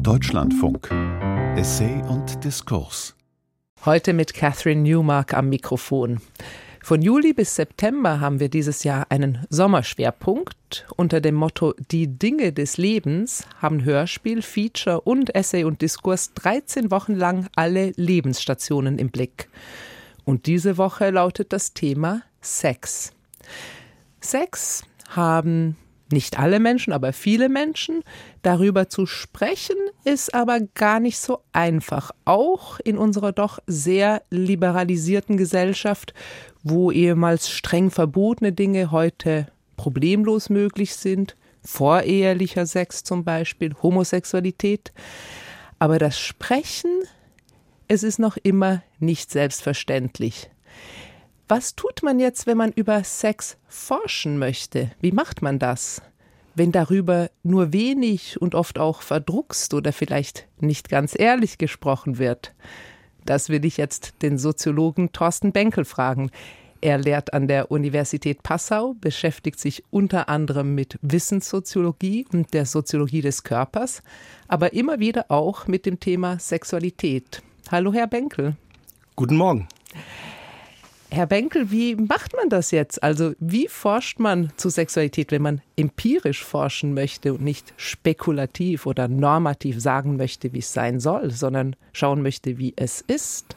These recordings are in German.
Deutschlandfunk. Essay und Diskurs. Heute mit Catherine Newmark am Mikrofon. Von Juli bis September haben wir dieses Jahr einen Sommerschwerpunkt. Unter dem Motto Die Dinge des Lebens haben Hörspiel, Feature und Essay und Diskurs 13 Wochen lang alle Lebensstationen im Blick. Und diese Woche lautet das Thema Sex. Sex haben nicht alle Menschen, aber viele Menschen. Darüber zu sprechen ist aber gar nicht so einfach. Auch in unserer doch sehr liberalisierten Gesellschaft, wo ehemals streng verbotene Dinge heute problemlos möglich sind. Vorehelicher Sex zum Beispiel, Homosexualität. Aber das Sprechen, es ist noch immer nicht selbstverständlich. Was tut man jetzt, wenn man über Sex forschen möchte? Wie macht man das? Wenn darüber nur wenig und oft auch verdruckst oder vielleicht nicht ganz ehrlich gesprochen wird? Das will ich jetzt den Soziologen Thorsten Benkel fragen. Er lehrt an der Universität Passau, beschäftigt sich unter anderem mit Wissenssoziologie und der Soziologie des Körpers, aber immer wieder auch mit dem Thema Sexualität. Hallo, Herr Benkel. Guten Morgen. Herr Benkel, wie macht man das jetzt? Also wie forscht man zu Sexualität, wenn man empirisch forschen möchte und nicht spekulativ oder normativ sagen möchte, wie es sein soll, sondern schauen möchte, wie es ist?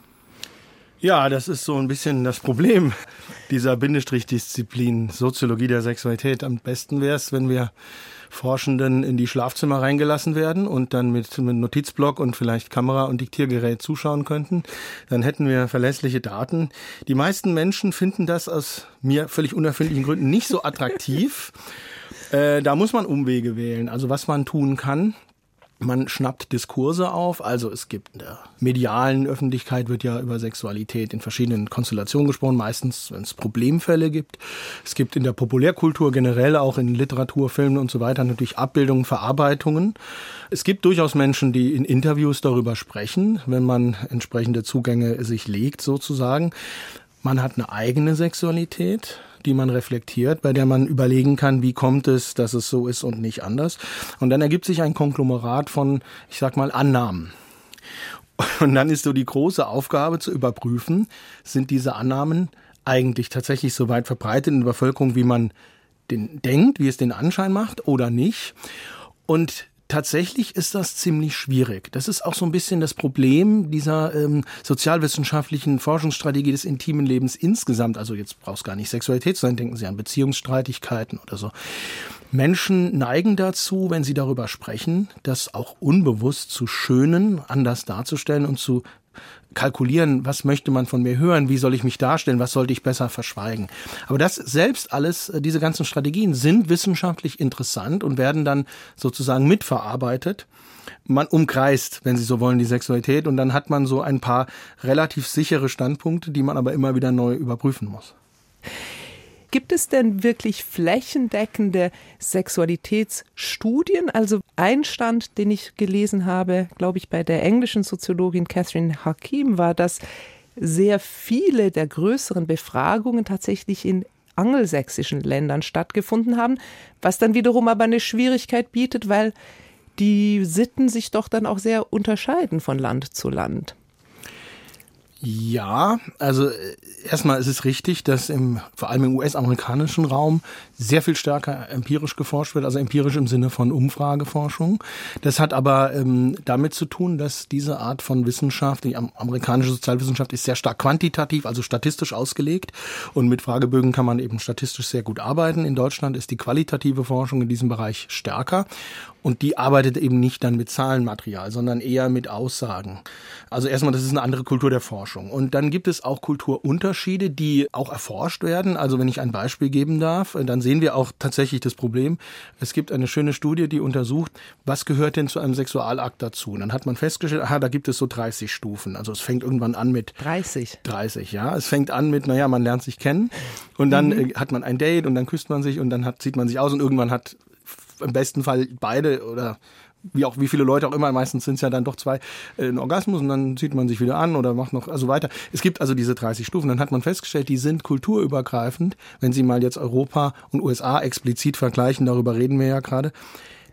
Ja, das ist so ein bisschen das Problem dieser Bindestrichdisziplin Soziologie der Sexualität. Am besten wäre es, wenn wir Forschenden in die Schlafzimmer reingelassen werden und dann mit Notizblock und vielleicht Kamera und Diktiergerät zuschauen könnten. Dann hätten wir verlässliche Daten. Die meisten Menschen finden das aus mir völlig unerfindlichen Gründen nicht so attraktiv. Da muss man Umwege wählen. Also was man tun kann: Man schnappt Diskurse auf, also es gibt in der medialen Öffentlichkeit wird ja über Sexualität in verschiedenen Konstellationen gesprochen, meistens wenn es Problemfälle gibt. Es gibt in der Populärkultur generell, auch in Literatur, Filmen und so weiter, natürlich Abbildungen, Verarbeitungen. Es gibt durchaus Menschen, die in Interviews darüber sprechen, wenn man entsprechende Zugänge sich legt sozusagen. Man hat eine eigene Sexualität, die man reflektiert, bei der man überlegen kann, wie kommt es, dass es so ist und nicht anders. Und dann ergibt sich ein Konglomerat von, ich sag mal, Annahmen. Und dann ist so die große Aufgabe zu überprüfen, sind diese Annahmen eigentlich tatsächlich so weit verbreitet in der Bevölkerung, wie man denkt, wie es den Anschein macht oder nicht. Und tatsächlich ist das ziemlich schwierig. Das ist auch so ein bisschen das Problem dieser sozialwissenschaftlichen Forschungsstrategie des intimen Lebens insgesamt. Also jetzt braucht es gar nicht Sexualität sein, denken Sie an Beziehungsstreitigkeiten oder so. Menschen neigen dazu, wenn sie darüber sprechen, das auch unbewusst zu schönen, anders darzustellen und zu kalkulieren, was möchte man von mir hören, wie soll ich mich darstellen, was sollte ich besser verschweigen. Aber das selbst alles, diese ganzen Strategien sind wissenschaftlich interessant und werden dann sozusagen mitverarbeitet. Man umkreist, wenn Sie so wollen, die Sexualität und dann hat man so ein paar relativ sichere Standpunkte, die man aber immer wieder neu überprüfen muss. Gibt es denn wirklich flächendeckende Sexualitätsstudien? Also ein Stand, den ich gelesen habe, glaube ich, bei der englischen Soziologin Catherine Hakim, war, dass sehr viele der größeren Befragungen tatsächlich in angelsächsischen Ländern stattgefunden haben, was dann wiederum aber eine Schwierigkeit bietet, weil die Sitten sich doch dann auch sehr unterscheiden von Land zu Land. Ja, also erstmal ist es richtig, dass vor allem im US-amerikanischen Raum sehr viel stärker empirisch geforscht wird, also empirisch im Sinne von Umfrageforschung. Das hat aber damit zu tun, dass diese Art von Wissenschaft, die amerikanische Sozialwissenschaft, ist sehr stark quantitativ, also statistisch ausgelegt. Und mit Fragebögen kann man eben statistisch sehr gut arbeiten. In Deutschland ist die qualitative Forschung in diesem Bereich stärker. Und die arbeitet eben nicht dann mit Zahlenmaterial, sondern eher mit Aussagen. Also erstmal, das ist eine andere Kultur der Forschung. Und dann gibt es auch Kulturunterschiede, die auch erforscht werden. Also wenn ich ein Beispiel geben darf, dann sehen wir auch tatsächlich das Problem. Es gibt eine schöne Studie, die untersucht, was gehört denn zu einem Sexualakt dazu? Und dann hat man festgestellt, da gibt es so 30 Stufen. Also es fängt irgendwann an mit 30, ja. Es fängt an mit, man lernt sich kennen. Und dann hat man ein Date und dann küsst man sich und dann zieht man sich aus und irgendwann hat im besten Fall beide oder wie viele Leute auch immer, meistens sind es ja dann doch zwei, einen Orgasmus und dann zieht man sich wieder an oder macht noch, also weiter. Es gibt also diese 30 Stufen. Dann hat man festgestellt, die sind kulturübergreifend. Wenn Sie mal jetzt Europa und USA explizit vergleichen, darüber reden wir ja gerade,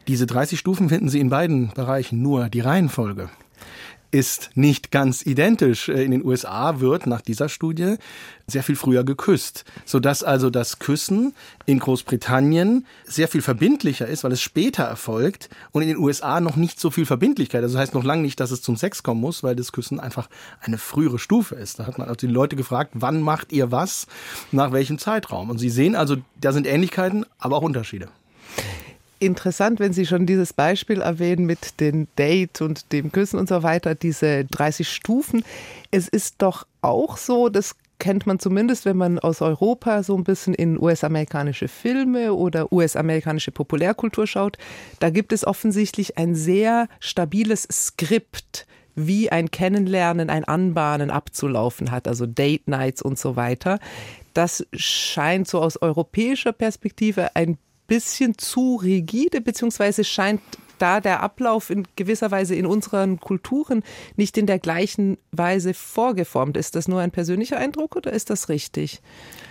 Diese 30 Stufen finden Sie in beiden Bereichen, nur die Reihenfolge ist nicht ganz identisch. In den USA wird nach dieser Studie sehr viel früher geküsst, sodass also das Küssen in Großbritannien sehr viel verbindlicher ist, weil es später erfolgt und in den USA noch nicht so viel Verbindlichkeit. Also das heißt noch lange nicht, dass es zum Sex kommen muss, weil das Küssen einfach eine frühere Stufe ist. Da hat man also die Leute gefragt, wann macht ihr was, nach welchem Zeitraum? Und Sie sehen also, da sind Ähnlichkeiten, aber auch Unterschiede. Interessant, wenn Sie schon dieses Beispiel erwähnen mit dem Date und dem Küssen und so weiter, diese 30 Stufen. Es ist doch auch so, das kennt man zumindest, wenn man aus Europa so ein bisschen in US-amerikanische Filme oder US-amerikanische Populärkultur schaut. Da gibt es offensichtlich ein sehr stabiles Skript, wie ein Kennenlernen, ein Anbahnen abzulaufen hat, also Date Nights und so weiter. Das scheint so aus europäischer Perspektive ein bisschen zu rigide, beziehungsweise scheint da der Ablauf in gewisser Weise in unseren Kulturen nicht in der gleichen Weise vorgeformt. Ist das nur ein persönlicher Eindruck oder ist das richtig?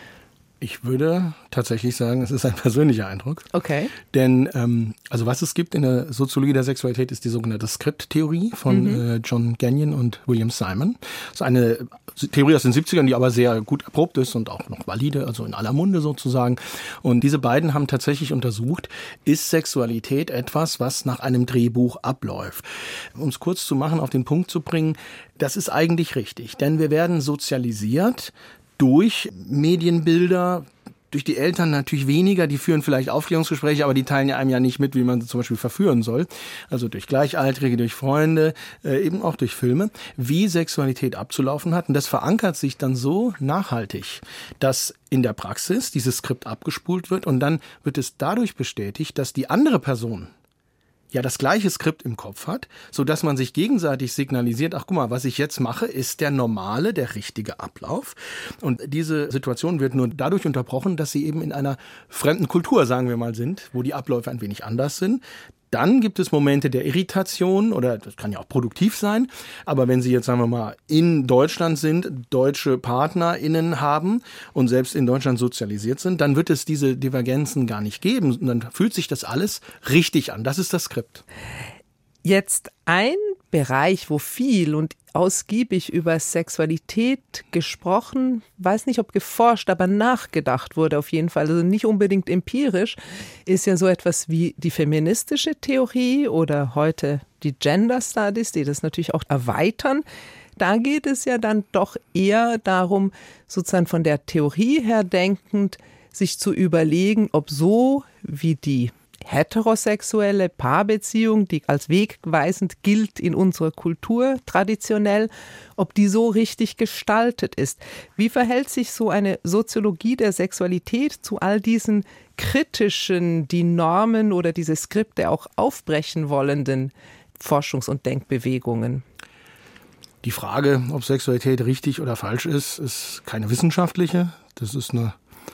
Ich würde tatsächlich sagen, es ist ein persönlicher Eindruck. Okay. Denn also was es gibt in der Soziologie der Sexualität ist die sogenannte Skripttheorie von John Gagnon und William Simon. Das ist eine Theorie aus den 70ern, die aber sehr gut erprobt ist und auch noch valide, also in aller Munde sozusagen. Und diese beiden haben tatsächlich untersucht, ist Sexualität etwas, was nach einem Drehbuch abläuft. Um es kurz zu machen, auf den Punkt zu bringen, das ist eigentlich richtig. Denn wir werden sozialisiert durch Medienbilder, durch die Eltern natürlich weniger, die führen vielleicht Aufklärungsgespräche, aber die teilen ja einem ja nicht mit, wie man sie zum Beispiel verführen soll. Also durch Gleichaltrige, durch Freunde, eben auch durch Filme, wie Sexualität abzulaufen hat. Und das verankert sich dann so nachhaltig, dass in der Praxis dieses Skript abgespult wird und dann wird es dadurch bestätigt, dass die andere Person ja das gleiche Skript im Kopf hat, so dass man sich gegenseitig signalisiert, ach guck mal, was ich jetzt mache, ist der normale, der richtige Ablauf. Und diese Situation wird nur dadurch unterbrochen, dass sie eben in einer fremden Kultur, sagen wir mal, sind, wo die Abläufe ein wenig anders sind. Dann gibt es Momente der Irritation oder das kann ja auch produktiv sein. Aber wenn Sie jetzt, sagen wir mal, in Deutschland sind, deutsche PartnerInnen haben und selbst in Deutschland sozialisiert sind, dann wird es diese Divergenzen gar nicht geben. Und dann fühlt sich das alles richtig an. Das ist das Skript. Jetzt ein Bereich, wo viel und ausgiebig über Sexualität gesprochen, weiß nicht, ob geforscht, aber nachgedacht wurde auf jeden Fall, also nicht unbedingt empirisch, ist ja so etwas wie die feministische Theorie oder heute die Gender Studies, die das natürlich auch erweitern. Da geht es ja dann doch eher darum, sozusagen von der Theorie her denkend, sich zu überlegen, ob so wie die heterosexuelle Paarbeziehung, die als wegweisend gilt in unserer Kultur traditionell, ob die so richtig gestaltet ist. Wie verhält sich so eine Soziologie der Sexualität zu all diesen kritischen, die Normen oder diese Skripte auch aufbrechen wollenden Forschungs- und Denkbewegungen? Die Frage, ob Sexualität richtig oder falsch ist keine wissenschaftliche. Das ist eine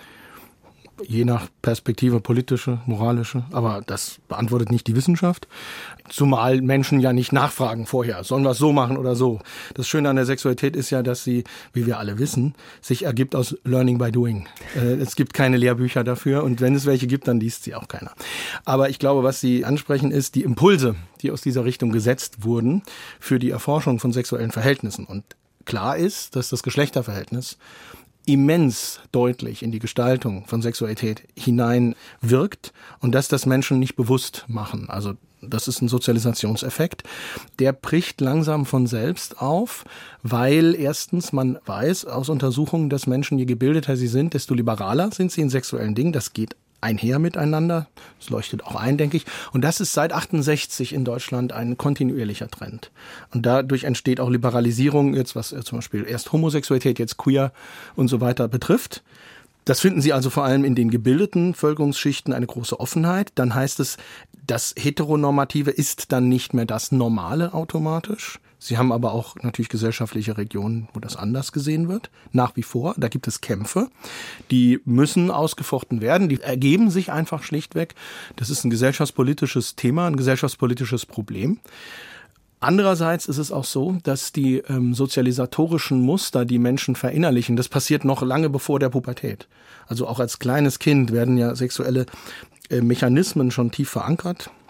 je nach Perspektive politische, moralische, aber das beantwortet nicht die Wissenschaft. Zumal Menschen ja nicht nachfragen vorher, sollen wir es so machen oder so. Das Schöne an der Sexualität ist ja, dass sie, wie wir alle wissen, sich ergibt aus Learning by Doing. Es gibt keine Lehrbücher dafür und wenn es welche gibt, dann liest sie auch keiner. Aber ich glaube, was Sie ansprechen, ist die Impulse, die aus dieser Richtung gesetzt wurden für die Erforschung von sexuellen Verhältnissen. Und klar ist, dass das Geschlechterverhältnis immens deutlich in die Gestaltung von Sexualität hineinwirkt und dass das Menschen nicht bewusst machen. Also das ist ein Sozialisationseffekt. Der bricht langsam von selbst auf, weil erstens man weiß aus Untersuchungen, dass Menschen, je gebildeter sie sind, desto liberaler sind sie in sexuellen Dingen. Das geht einher miteinander. Das leuchtet auch ein, denke ich. Und das ist seit 68 in Deutschland ein kontinuierlicher Trend. Und dadurch entsteht auch Liberalisierung, jetzt was zum Beispiel erst Homosexualität, jetzt Queer und so weiter betrifft. Das finden Sie also vor allem in den gebildeten Bevölkerungsschichten eine große Offenheit. Dann heißt es, das Heteronormative ist dann nicht mehr das Normale automatisch. Sie haben aber auch natürlich gesellschaftliche Regionen, wo das anders gesehen wird, nach wie vor. Da gibt es Kämpfe, die müssen ausgefochten werden, die ergeben sich einfach schlichtweg. Das ist ein gesellschaftspolitisches Thema, ein gesellschaftspolitisches Problem. Andererseits ist es auch so, dass die sozialisatorischen Muster, die Menschen verinnerlichen, das passiert noch lange bevor der Pubertät. Also auch als kleines Kind werden ja sexuelle Mechanismen schon tief verankert.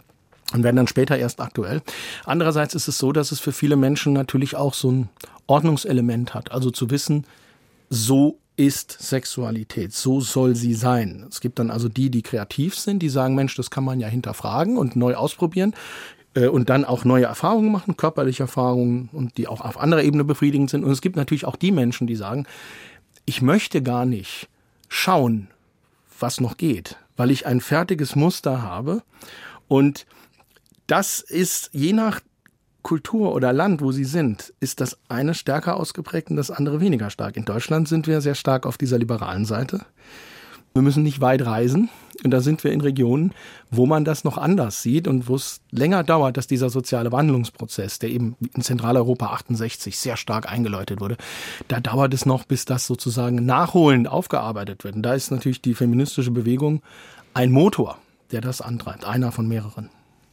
und werden dann später erst aktuell. Andererseits ist es so, dass es für viele Menschen natürlich auch so ein Ordnungselement hat. Also zu wissen, so ist Sexualität, so soll sie sein. Es gibt dann also die kreativ sind, die sagen, Mensch, das kann man ja hinterfragen und neu ausprobieren und dann auch neue Erfahrungen machen, körperliche Erfahrungen und die auch auf anderer Ebene befriedigend sind. Und es gibt natürlich auch die Menschen, die sagen, ich möchte gar nicht schauen, was noch geht, weil ich ein fertiges Muster habe. Und das ist je nach Kultur oder Land, wo sie sind, ist das eine stärker ausgeprägt und das andere weniger stark. In Deutschland sind wir sehr stark auf dieser liberalen Seite. Wir müssen nicht weit reisen und da sind wir in Regionen, wo man das noch anders sieht und wo es länger dauert, dass dieser soziale Wandlungsprozess, der eben in Zentraleuropa 68 sehr stark eingeläutet wurde, da dauert es noch, bis das sozusagen nachholend aufgearbeitet wird. Und da ist natürlich die feministische Bewegung ein Motor, der das antreibt, einer von mehreren.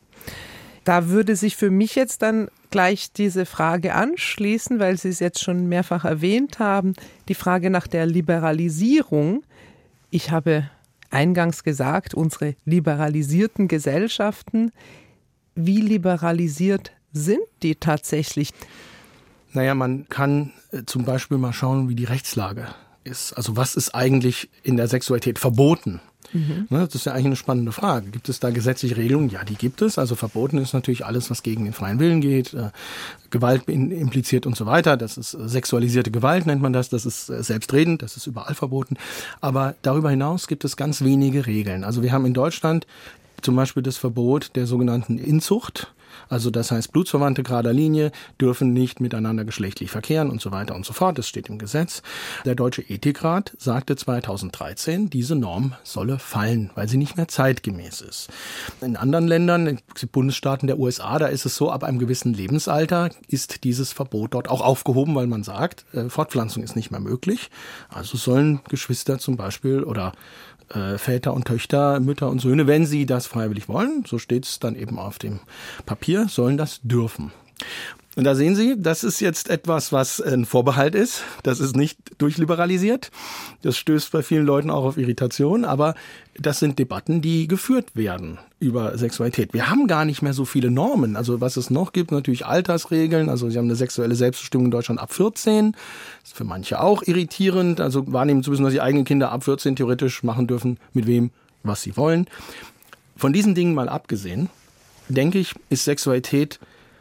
Da würde sich für mich jetzt dann gleich diese Frage anschließen, weil Sie es jetzt schon mehrfach erwähnt haben, die Frage nach der Liberalisierung. Ich habe eingangs gesagt, unsere liberalisierten Gesellschaften, wie liberalisiert sind die tatsächlich? Naja, man kann zum Beispiel mal schauen, wie die Rechtslage ist. Also was ist eigentlich in der Sexualität verboten? Das ist ja eigentlich eine spannende Frage. Gibt es da gesetzliche Regelungen? Ja, die gibt es. Also verboten ist natürlich alles, was gegen den freien Willen geht, Gewalt impliziert und so weiter. Das ist sexualisierte Gewalt, nennt man das. Das ist selbstredend, das ist überall verboten. Aber darüber hinaus gibt es ganz wenige Regeln. Also wir haben in Deutschland zum Beispiel das Verbot der sogenannten Inzucht. Also das heißt, Blutsverwandte gerader Linie dürfen nicht miteinander geschlechtlich verkehren und so weiter und so fort. Das steht im Gesetz. Der Deutsche Ethikrat sagte 2013, diese Norm solle fallen, weil sie nicht mehr zeitgemäß ist. In anderen Ländern, in Bundesstaaten der USA, da ist es so, ab einem gewissen Lebensalter ist dieses Verbot dort auch aufgehoben, weil man sagt, Fortpflanzung ist nicht mehr möglich. Also sollen Geschwister zum Beispiel oder Väter und Töchter, Mütter und Söhne, wenn sie das freiwillig wollen, so steht es dann eben auf dem Papier, sollen das dürfen. Und da sehen Sie, das ist jetzt etwas, was ein Vorbehalt ist. Das ist nicht durchliberalisiert. Das stößt bei vielen Leuten auch auf Irritation. Aber das sind Debatten, die geführt werden über Sexualität. Wir haben gar nicht mehr so viele Normen. Also was es noch gibt, natürlich Altersregeln. Also Sie haben eine sexuelle Selbstbestimmung in Deutschland ab 14. Das ist für manche auch irritierend. Also wahrnehmen zu müssen, dass die eigenen Kinder ab 14 theoretisch machen dürfen, mit wem, was sie wollen. Von diesen Dingen mal abgesehen, denke ich, ist Sexualität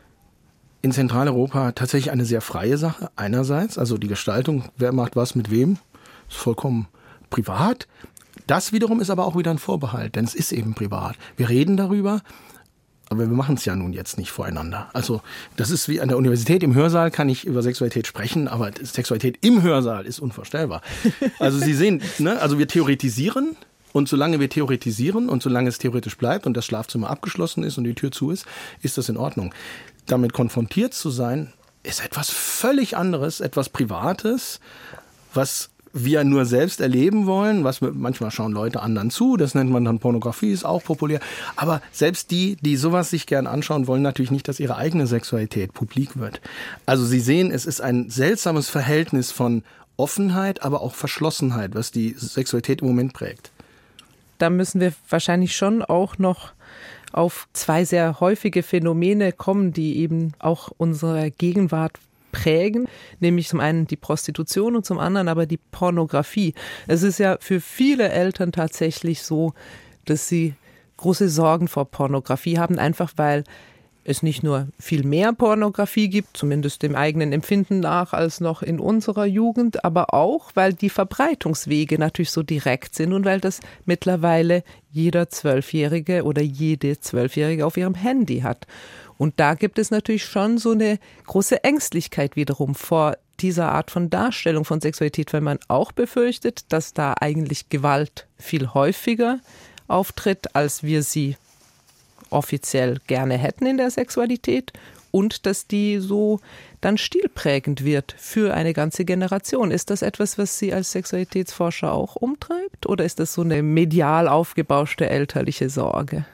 in Zentraleuropa tatsächlich eine sehr freie Sache. Einerseits, also die Gestaltung, wer macht was mit wem, ist vollkommen privat. Das wiederum ist aber auch wieder ein Vorbehalt, denn es ist eben privat. Wir reden darüber, aber wir machen es ja nun jetzt nicht voreinander. Also das ist wie an der Universität. Im Hörsaal kann ich über Sexualität sprechen, aber Sexualität im Hörsaal ist unvorstellbar. Also Sie sehen, ne? Also wir theoretisieren. Und solange wir theoretisieren und solange es theoretisch bleibt und das Schlafzimmer abgeschlossen ist und die Tür zu ist, ist das in Ordnung. Damit konfrontiert zu sein, ist etwas völlig anderes, etwas Privates, was wir nur selbst erleben wollen, was wir, manchmal schauen Leute anderen zu, das nennt man dann Pornografie, ist auch populär. Aber selbst die sowas sich gern anschauen, wollen natürlich nicht, dass ihre eigene Sexualität publik wird. Also Sie sehen, es ist ein seltsames Verhältnis von Offenheit, aber auch Verschlossenheit, was die Sexualität im Moment prägt. Da müssen wir wahrscheinlich schon auch noch auf zwei sehr häufige Phänomene kommen, die eben auch unsere Gegenwart prägen, nämlich zum einen die Prostitution und zum anderen aber die Pornografie. Es ist ja für viele Eltern tatsächlich so, dass sie große Sorgen vor Pornografie haben, einfach weil es nicht nur viel mehr Pornografie gibt, zumindest dem eigenen Empfinden nach, als noch in unserer Jugend, aber auch, weil die Verbreitungswege natürlich so direkt sind und weil das mittlerweile jeder 12-Jährige oder jede 12-Jährige auf ihrem Handy hat. Und da gibt es natürlich schon so eine große Ängstlichkeit wiederum vor dieser Art von Darstellung von Sexualität, weil man auch befürchtet, dass da eigentlich Gewalt viel häufiger auftritt, als wir sie offiziell gerne hätten in der Sexualität und dass die so dann stilprägend wird für eine ganze Generation. Ist das etwas, was Sie als Sexualitätsforscher auch umtreibt oder ist das so eine medial aufgebauschte elterliche Sorge?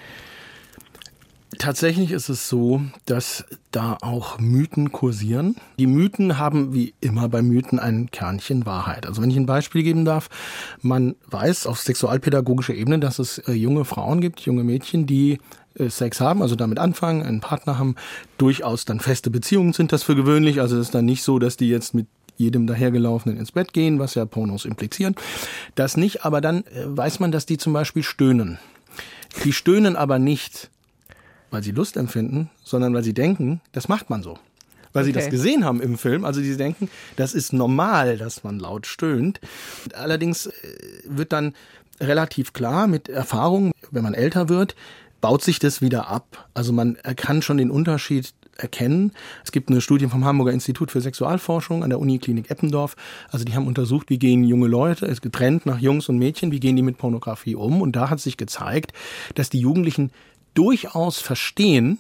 Tatsächlich ist es so, dass da auch Mythen kursieren. Die Mythen haben wie immer bei Mythen ein Kernchen Wahrheit. Also wenn ich ein Beispiel geben darf, man weiß auf sexualpädagogischer Ebene, dass es junge Frauen gibt, junge Mädchen, die Sex haben, also damit anfangen, einen Partner haben, durchaus dann feste Beziehungen sind das für gewöhnlich. Also es ist dann nicht so, dass die jetzt mit jedem dahergelaufenen ins Bett gehen, was ja Pornos implizieren. Das nicht, aber dann weiß man, dass die zum Beispiel stöhnen. Die stöhnen aber nicht, weil sie Lust empfinden, sondern weil sie denken, das macht man so. Weil sie das gesehen haben im Film. Also sie denken, das ist normal, dass man laut stöhnt. Allerdings wird dann relativ klar mit Erfahrung, wenn man älter wird, baut sich das wieder ab. Also man kann schon den Unterschied erkennen. Es gibt eine Studie vom Hamburger Institut für Sexualforschung an der Uniklinik Eppendorf. Also die haben untersucht, wie gehen junge Leute, es getrennt nach Jungs und Mädchen, wie gehen die mit Pornografie um. Und da hat sich gezeigt, dass die Jugendlichen durchaus verstehen,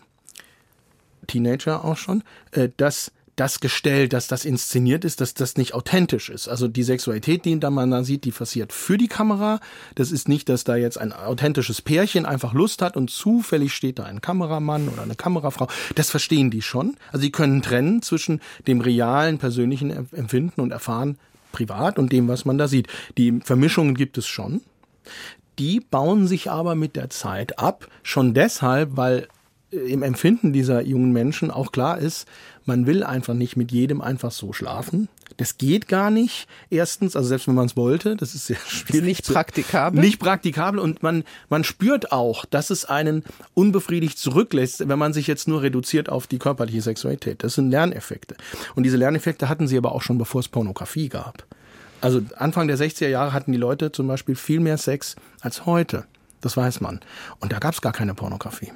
Teenager auch schon, dass das gestellt, dass das inszeniert ist, dass das nicht authentisch ist. Also die Sexualität, die man da sieht, die passiert für die Kamera. Das ist nicht, dass da jetzt ein authentisches Pärchen einfach Lust hat und zufällig steht da ein Kameramann oder eine Kamerafrau. Das verstehen die schon. Also die können trennen zwischen dem realen, persönlichen Empfinden und Erfahren privat und dem, was man da sieht. Die Vermischungen gibt es schon. Die bauen sich aber mit der Zeit ab. Schon deshalb, weil im Empfinden dieser jungen Menschen auch klar ist, man will einfach nicht mit jedem einfach so schlafen. Das geht gar nicht. Erstens, also selbst wenn man es wollte, das ist sehr schwierig. Ist nicht praktikabel. Nicht praktikabel und man spürt auch, dass es einen unbefriedigt zurücklässt, wenn man sich jetzt nur reduziert auf die körperliche Sexualität. Das sind Lerneffekte. Und diese Lerneffekte hatten sie aber auch schon, bevor es Pornografie gab. Also Anfang der 60er Jahre hatten die Leute zum Beispiel viel mehr Sex als heute. Das weiß man. Und da gab es gar keine Pornografie.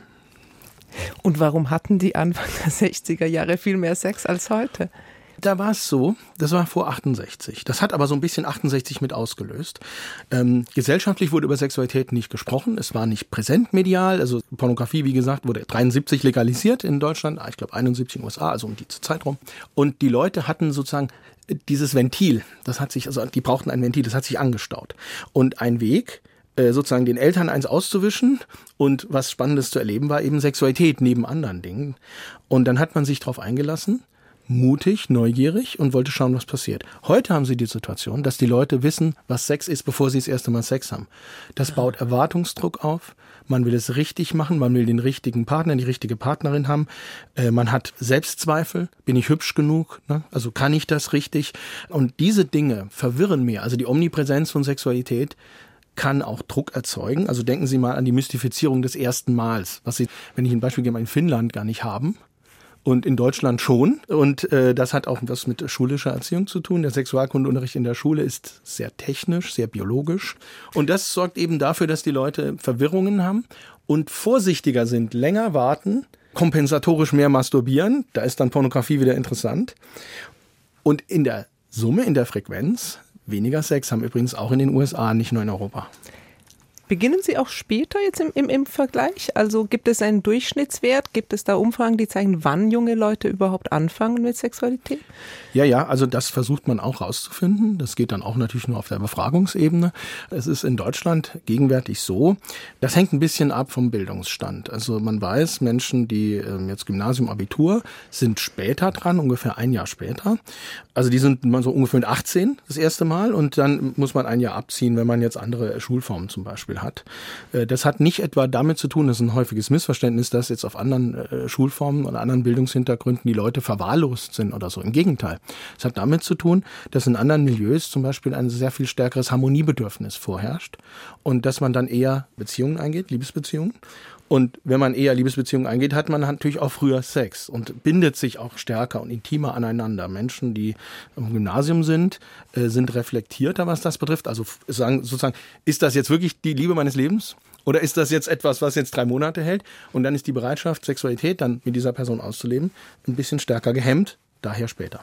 Und warum hatten die Anfang der 60er Jahre viel mehr Sex als heute? Da war es so, das war vor 68. Das hat aber so ein bisschen 68 mit ausgelöst. Gesellschaftlich wurde über Sexualität nicht gesprochen. Es war nicht präsent medial. Also Pornografie, wie gesagt, wurde 73 legalisiert in Deutschland. Ich glaube 71 in den USA, also um die Zeit rum. Und die Leute hatten sozusagen dieses Ventil. Das hat sich, also die brauchten ein Ventil, das hat sich angestaut. Und ein Weg, sozusagen den Eltern eins auszuwischen und was Spannendes zu erleben, war eben Sexualität neben anderen Dingen. Und dann hat man sich darauf eingelassen, mutig, neugierig und wollte schauen, was passiert. Heute haben sie die Situation, dass die Leute wissen, was Sex ist, bevor sie das erste Mal Sex haben. Das baut Erwartungsdruck auf. Man will es richtig machen, man will den richtigen Partner, die richtige Partnerin haben. Man hat Selbstzweifel. Bin ich hübsch genug? Ne? Also kann ich das richtig? Und diese Dinge verwirren mehr. Also die Omnipräsenz von Sexualität kann auch Druck erzeugen. Also denken Sie mal an die Mystifizierung des ersten Mals, was Sie, wenn ich ein Beispiel gebe, in Finnland gar nicht haben und in Deutschland schon. Und das hat auch was mit schulischer Erziehung zu tun. Der Sexualkundeunterricht in der Schule ist sehr technisch, sehr biologisch. Und das sorgt eben dafür, dass die Leute Verwirrungen haben und vorsichtiger sind, länger warten, kompensatorisch mehr masturbieren. Da ist dann Pornografie wieder interessant. Und in der Summe, in der Frequenz weniger Sex haben übrigens auch in den USA, nicht nur in Europa. Beginnen Sie auch später jetzt im Vergleich? Also gibt es einen Durchschnittswert? Gibt es da Umfragen, die zeigen, wann junge Leute überhaupt anfangen mit Sexualität? Ja, also das versucht man auch rauszufinden. Das geht dann auch natürlich nur auf der Befragungsebene. Es ist in Deutschland gegenwärtig so, das hängt ein bisschen ab vom Bildungsstand. Also man weiß, Menschen, die jetzt Gymnasium, Abitur, sind später dran, ungefähr ein Jahr später. Also die sind so ungefähr mit 18 das erste Mal und dann muss man ein Jahr abziehen, wenn man jetzt andere Schulformen zum Beispiel hat. Das hat nicht etwa damit zu tun, das ist ein häufiges Missverständnis, dass jetzt auf anderen Schulformen oder anderen Bildungshintergründen die Leute verwahrlost sind oder so. Im Gegenteil. Es hat damit zu tun, dass in anderen Milieus zum Beispiel ein sehr viel stärkeres Harmoniebedürfnis vorherrscht und dass man dann eher Beziehungen eingeht, Liebesbeziehungen. Und wenn man eher Liebesbeziehungen eingeht, hat man natürlich auch früher Sex und bindet sich auch stärker und intimer aneinander. Menschen, die im Gymnasium sind reflektierter, was das betrifft. Also sagen sozusagen, ist das jetzt wirklich die Liebe meines Lebens? Oder ist das jetzt etwas, was jetzt 3 Monate hält? Und dann ist die Bereitschaft, Sexualität dann mit dieser Person auszuleben, ein bisschen stärker gehemmt, daher später.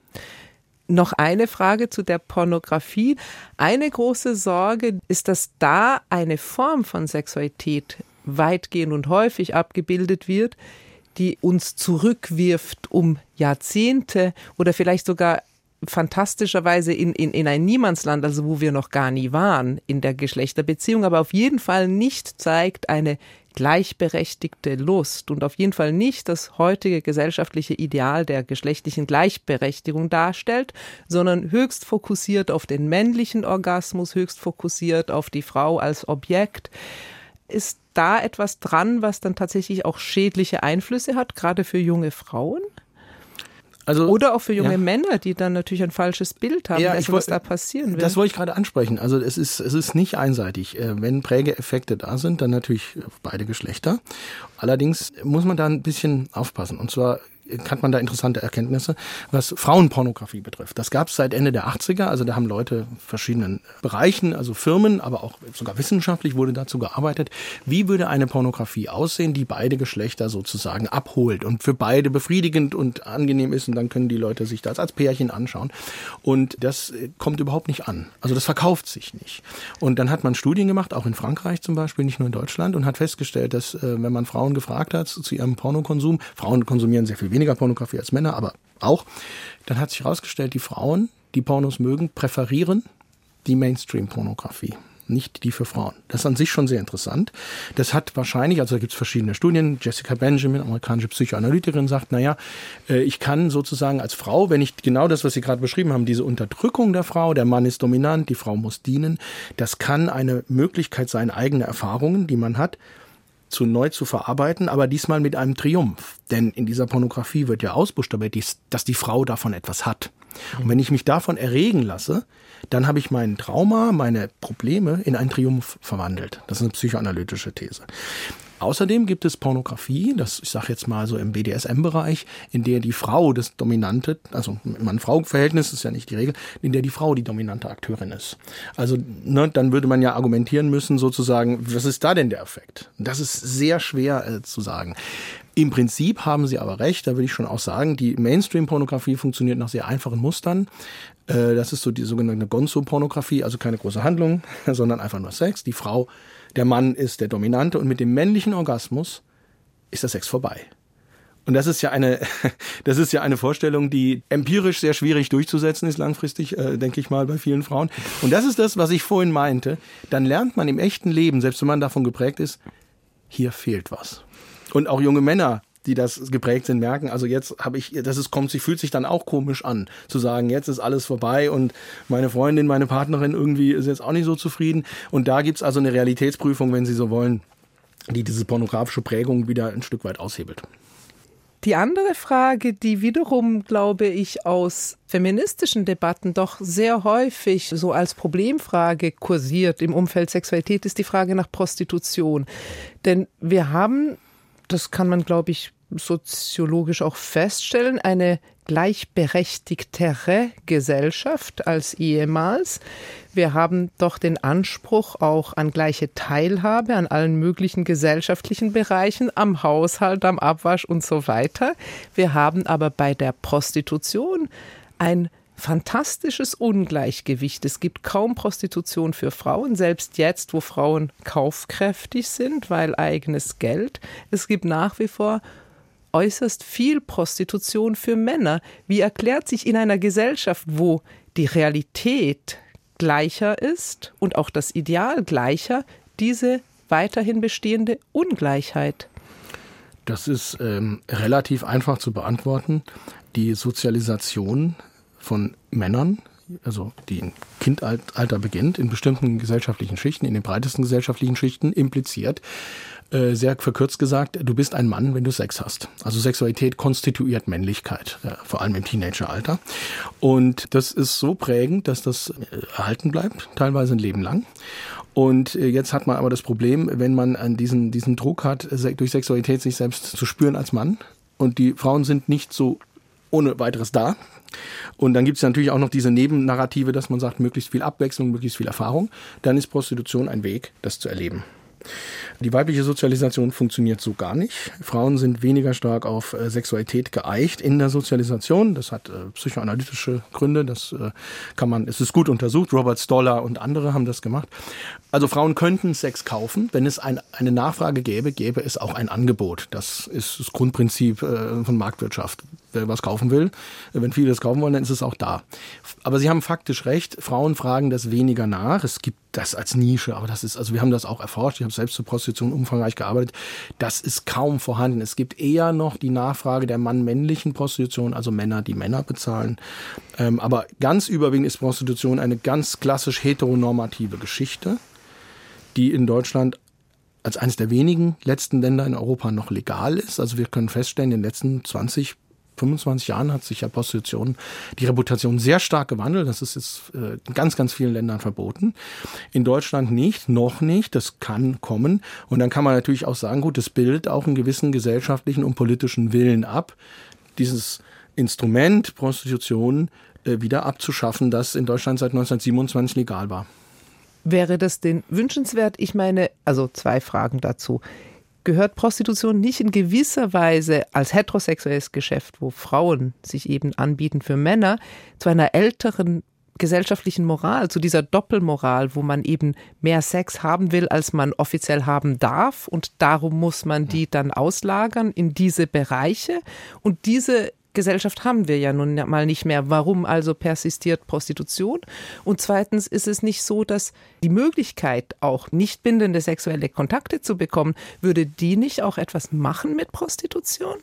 Noch eine Frage zu der Pornografie. Eine große Sorge ist, dass da eine Form von Sexualität weitgehend und häufig abgebildet wird, die uns zurückwirft um Jahrzehnte oder vielleicht sogar fantastischerweise in ein Niemandsland, also wo wir noch gar nie waren in der Geschlechterbeziehung, aber auf jeden Fall nicht zeigt eine gleichberechtigte Lust und auf jeden Fall nicht das heutige gesellschaftliche Ideal der geschlechtlichen Gleichberechtigung darstellt, sondern höchst fokussiert auf den männlichen Orgasmus, höchst fokussiert auf die Frau als Objekt. Ist da etwas dran, was dann tatsächlich auch schädliche Einflüsse hat, gerade für junge Frauen? Also, oder auch für junge Männer, die dann natürlich ein falsches Bild haben, was da passieren wird. Das wollte ich gerade ansprechen. Also es ist nicht einseitig. Wenn Prägeeffekte da sind, dann natürlich beide Geschlechter. Allerdings muss man da ein bisschen aufpassen. Und zwar hat man da interessante Erkenntnisse, was Frauenpornografie betrifft. Das gab es seit Ende der 80er, also da haben Leute in verschiedenen Bereichen, also Firmen, aber auch sogar wissenschaftlich wurde dazu gearbeitet, wie würde eine Pornografie aussehen, die beide Geschlechter sozusagen abholt und für beide befriedigend und angenehm ist und dann können die Leute sich das als Pärchen anschauen und das kommt überhaupt nicht an. Also das verkauft sich nicht. Und dann hat man Studien gemacht, auch in Frankreich zum Beispiel, nicht nur in Deutschland und hat festgestellt, dass wenn man Frauen gefragt hat zu ihrem Pornokonsum, Frauen konsumieren sehr viel weniger Pornografie als Männer, aber auch. Dann hat sich herausgestellt, die Frauen, die Pornos mögen, präferieren die Mainstream-Pornografie, nicht die für Frauen. Das ist an sich schon sehr interessant. Das hat wahrscheinlich, also da gibt es verschiedene Studien, Jessica Benjamin, amerikanische Psychoanalytikerin, sagt, ich kann sozusagen als Frau, wenn ich genau das, was Sie gerade beschrieben haben, diese Unterdrückung der Frau, der Mann ist dominant, die Frau muss dienen, das kann eine Möglichkeit sein, eigene Erfahrungen, die man hat, neu zu verarbeiten, aber diesmal mit einem Triumph. Denn in dieser Pornografie wird ja ausbuchstabiert, dass die Frau davon etwas hat. Und wenn ich mich davon erregen lasse, dann habe ich mein Trauma, meine Probleme in einen Triumph verwandelt. Das ist eine psychoanalytische These. Außerdem gibt es Pornografie, ich sage jetzt mal so im BDSM-Bereich, in der die Frau das Dominante, also Mann-Frau-Verhältnis ist ja nicht die Regel, in der die Frau die dominante Akteurin ist. Also dann würde man ja argumentieren müssen sozusagen, was ist da denn der Effekt? Das ist sehr schwer zu sagen. Im Prinzip haben Sie aber recht, da würde ich schon auch sagen, die Mainstream-Pornografie funktioniert nach sehr einfachen Mustern. Das ist so die sogenannte Gonzo-Pornografie, also keine große Handlung, sondern einfach nur Sex. Der Mann ist der Dominante und mit dem männlichen Orgasmus ist der Sex vorbei. Und das ist ja eine Vorstellung, die empirisch sehr schwierig durchzusetzen ist langfristig, denke ich mal, bei vielen Frauen. Und das ist das, was ich vorhin meinte. Dann lernt man im echten Leben, selbst wenn man davon geprägt ist, hier fehlt was. Und auch junge Männer, die das geprägt sind, merken, also jetzt fühlt sich dann auch komisch an, zu sagen, jetzt ist alles vorbei und meine Freundin, meine Partnerin irgendwie ist jetzt auch nicht so zufrieden. Und da gibt's also eine Realitätsprüfung, wenn Sie so wollen, die diese pornografische Prägung wieder ein Stück weit aushebelt. Die andere Frage, die wiederum, glaube ich, aus feministischen Debatten doch sehr häufig so als Problemfrage kursiert im Umfeld Sexualität, ist die Frage nach Prostitution. Denn wir haben, das kann man, glaube ich, soziologisch auch feststellen, eine gleichberechtigtere Gesellschaft als ehemals. Wir haben doch den Anspruch auch an gleiche Teilhabe an allen möglichen gesellschaftlichen Bereichen, am Haushalt, am Abwasch und so weiter. Wir haben aber bei der Prostitution ein fantastisches Ungleichgewicht. Es gibt kaum Prostitution für Frauen, selbst jetzt, wo Frauen kaufkräftig sind, weil eigenes Geld. Es gibt nach wie vor äußerst viel Prostitution für Männer. Wie erklärt sich in einer Gesellschaft, wo die Realität gleicher ist und auch das Ideal gleicher, diese weiterhin bestehende Ungleichheit? Das ist relativ einfach zu beantworten. Die Sozialisation von Männern, also die im Kindalter beginnt, in bestimmten gesellschaftlichen Schichten, in den breitesten gesellschaftlichen Schichten, impliziert, sehr verkürzt gesagt, du bist ein Mann, wenn du Sex hast. Also Sexualität konstituiert Männlichkeit, vor allem im Teenageralter. Und das ist so prägend, dass das erhalten bleibt, teilweise ein Leben lang. Und jetzt hat man aber das Problem, wenn man an diesen Druck hat, durch Sexualität sich selbst zu spüren als Mann. Und die Frauen sind nicht so ohne weiteres da. Und dann gibt es natürlich auch noch diese Nebennarrative, dass man sagt, möglichst viel Abwechslung, möglichst viel Erfahrung. Dann ist Prostitution ein Weg, das zu erleben. Die weibliche Sozialisation funktioniert so gar nicht. Frauen sind weniger stark auf Sexualität geeicht in der Sozialisation. Das hat psychoanalytische Gründe. Es ist gut untersucht. Robert Stoller und andere haben das gemacht. Also Frauen könnten Sex kaufen. Wenn es eine Nachfrage gäbe es auch ein Angebot. Das ist das Grundprinzip von Marktwirtschaft. Wer was kaufen will, wenn viele das kaufen wollen, dann ist es auch da. Aber Sie haben faktisch recht. Frauen fragen das weniger nach. Es gibt das als Nische, aber wir haben das auch erforscht. Ich habe selbst zur Prostitution umfangreich gearbeitet. Das ist kaum vorhanden. Es gibt eher noch die Nachfrage der mann-männlichen Prostitution, also Männer, die Männer bezahlen. Aber ganz überwiegend ist Prostitution eine ganz klassisch heteronormative Geschichte, die in Deutschland als eines der wenigen letzten Länder in Europa noch legal ist. Also wir können feststellen, in den letzten 25 Jahren hat sich ja Prostitution, die Reputation sehr stark gewandelt. Das ist jetzt in ganz, ganz vielen Ländern verboten. In Deutschland nicht, noch nicht. Das kann kommen. Und dann kann man natürlich auch sagen, gut, das bildet auch einen gewissen gesellschaftlichen und politischen Willen ab, dieses Instrument Prostitution wieder abzuschaffen, das in Deutschland seit 1927 legal war. Wäre das denn wünschenswert? Ich meine, also 2 Fragen dazu. Gehört Prostitution nicht in gewisser Weise als heterosexuelles Geschäft, wo Frauen sich eben anbieten für Männer, zu einer älteren gesellschaftlichen Moral, zu dieser Doppelmoral, wo man eben mehr Sex haben will, als man offiziell haben darf und darum muss man die dann auslagern in diese Bereiche und diese Gesellschaft haben wir ja nun mal nicht mehr. Warum also persistiert Prostitution? Und zweitens ist es nicht so, dass die Möglichkeit, auch nicht bindende sexuelle Kontakte zu bekommen, würde die nicht auch etwas machen mit Prostitution?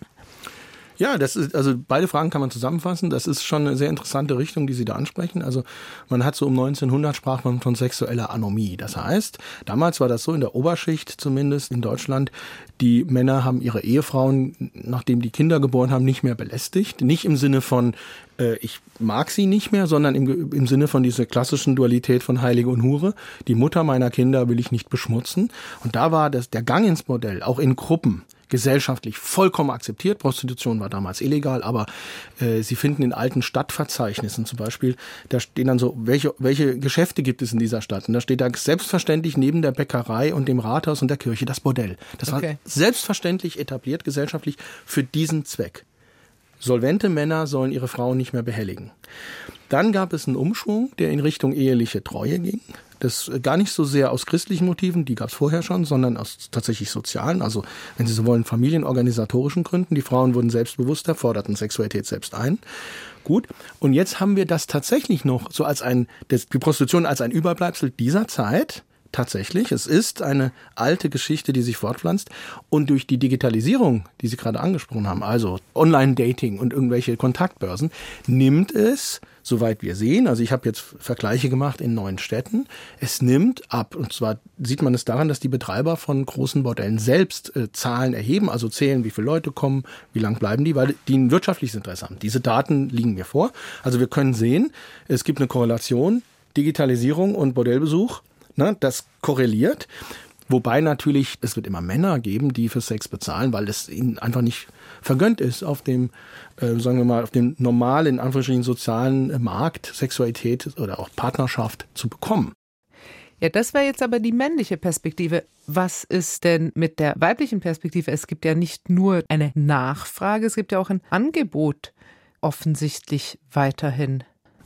Ja, das ist, also beide Fragen kann man zusammenfassen. Das ist schon eine sehr interessante Richtung, die Sie da ansprechen. Also man hat so um 1900 sprach man von sexueller Anomie. Das heißt, damals war das so in der Oberschicht zumindest in Deutschland, die Männer haben ihre Ehefrauen, nachdem die Kinder geboren haben, nicht mehr belästigt. Nicht im Sinne von ich mag sie nicht mehr, sondern im Sinne von dieser klassischen Dualität von Heilige und Hure. Die Mutter meiner Kinder will ich nicht beschmutzen. Und da war der Gang ins Bordell, auch in Gruppen, gesellschaftlich vollkommen akzeptiert. Prostitution war damals illegal, aber Sie finden in alten Stadtverzeichnissen zum Beispiel, da stehen dann so, welche Geschäfte gibt es in dieser Stadt? Und da steht da selbstverständlich neben der Bäckerei und dem Rathaus und der Kirche das Bordell. Das war selbstverständlich etabliert gesellschaftlich für diesen Zweck. Solvente Männer sollen ihre Frauen nicht mehr behelligen. Dann gab es einen Umschwung, der in Richtung eheliche Treue ging. Das gar nicht so sehr aus christlichen Motiven, die gab es vorher schon, sondern aus tatsächlich sozialen, also wenn Sie so wollen, familienorganisatorischen Gründen. Die Frauen wurden selbstbewusster, forderten Sexualität selbst ein. Gut, und jetzt haben wir das tatsächlich noch so als die Prostitution als ein Überbleibsel dieser Zeit. Tatsächlich, es ist eine alte Geschichte, die sich fortpflanzt und durch die Digitalisierung, die Sie gerade angesprochen haben, also Online-Dating und irgendwelche Kontaktbörsen, nimmt es, soweit wir sehen, also ich habe jetzt Vergleiche gemacht in 9 Städten, es nimmt ab und zwar sieht man es daran, dass die Betreiber von großen Bordellen selbst Zahlen erheben, also zählen, wie viele Leute kommen, wie lang bleiben die, weil die ein wirtschaftliches Interesse haben. Diese Daten liegen mir vor, also wir können sehen, es gibt eine Korrelation, Digitalisierung und Bordellbesuch. Das korreliert, wobei natürlich, es wird immer Männer geben, die für Sex bezahlen, weil es ihnen einfach nicht vergönnt ist, auf dem, sagen wir mal, auf dem normalen, in Anführungsstrichen sozialen Markt Sexualität oder auch Partnerschaft zu bekommen. Ja, das wäre jetzt aber die männliche Perspektive. Was ist denn mit der weiblichen Perspektive? Es gibt ja nicht nur eine Nachfrage, es gibt ja auch ein Angebot offensichtlich weiterhin.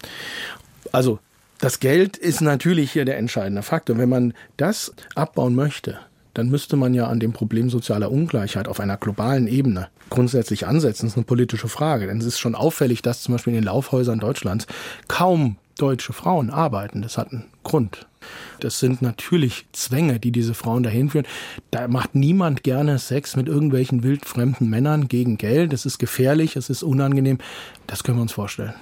Also, das Geld ist natürlich hier der entscheidende Faktor. Wenn man das abbauen möchte, dann müsste man ja an dem Problem sozialer Ungleichheit auf einer globalen Ebene grundsätzlich ansetzen. Das ist eine politische Frage. Denn es ist schon auffällig, dass zum Beispiel in den Laufhäusern Deutschlands kaum deutsche Frauen arbeiten. Das hat einen Grund. Das sind natürlich Zwänge, die diese Frauen dahin führen. Da macht niemand gerne Sex mit irgendwelchen wildfremden Männern gegen Geld. Das ist gefährlich, es ist unangenehm. Das können wir uns vorstellen.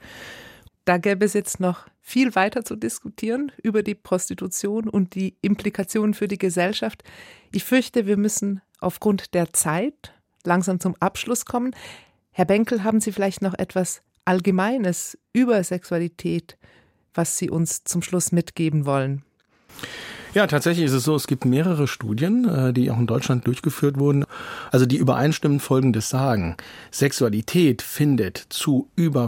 Da gäbe es jetzt noch viel weiter zu diskutieren über die Prostitution und die Implikationen für die Gesellschaft. Ich fürchte, wir müssen aufgrund der Zeit langsam zum Abschluss kommen. Herr Benkel, haben Sie vielleicht noch etwas Allgemeines über Sexualität, was Sie uns zum Schluss mitgeben wollen? Ja, tatsächlich ist es so, es gibt mehrere Studien, die auch in Deutschland durchgeführt wurden, also die übereinstimmend Folgendes sagen. Sexualität findet zu über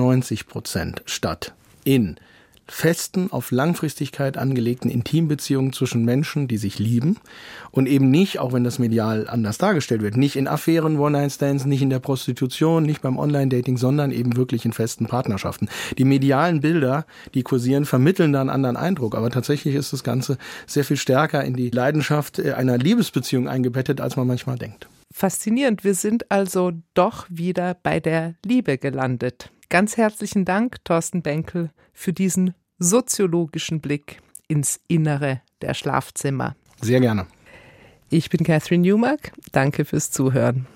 95% statt in festen, auf Langfristigkeit angelegten Intimbeziehungen zwischen Menschen, die sich lieben und eben nicht, auch wenn das medial anders dargestellt wird, nicht in Affären, One-Night-Stands, nicht in der Prostitution, nicht beim Online-Dating, sondern eben wirklich in festen Partnerschaften. Die medialen Bilder, die kursieren, vermitteln da einen anderen Eindruck, aber tatsächlich ist das Ganze sehr viel stärker in die Leidenschaft einer Liebesbeziehung eingebettet, als man manchmal denkt. Faszinierend, wir sind also doch wieder bei der Liebe gelandet. Ganz herzlichen Dank, Thorsten Benkel, für diesen soziologischen Blick ins Innere der Schlafzimmer. Sehr gerne. Ich bin Catherine Newmark. Danke fürs Zuhören.